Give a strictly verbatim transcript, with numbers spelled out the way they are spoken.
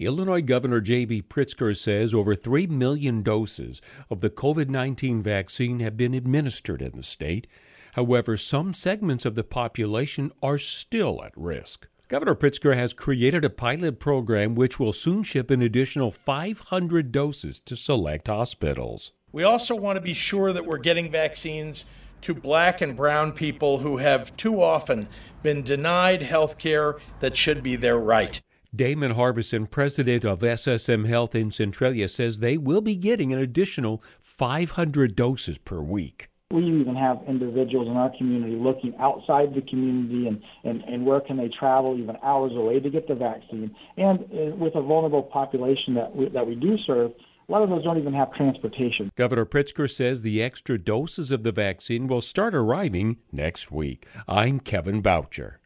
Illinois Governor J B Pritzker says over three million doses of the COVID nineteen vaccine have been administered in the state. However, some segments of the population are still at risk. Governor Pritzker has created a pilot program which will soon ship an additional five hundred doses to select hospitals. We also want to be sure that we're getting vaccines to black and brown people who have too often been denied health care that should be their right. Damon Harbison, president of S S M Health in Centralia, says they will be getting an additional five hundred doses per week. We even have individuals in our community looking outside the community and, and, and where can they travel even hours away to get the vaccine. And uh, with a vulnerable population that we, that we do serve, a lot of those don't even have transportation. Governor Pritzker says the extra doses of the vaccine will start arriving next week. I'm Kevin Boucher.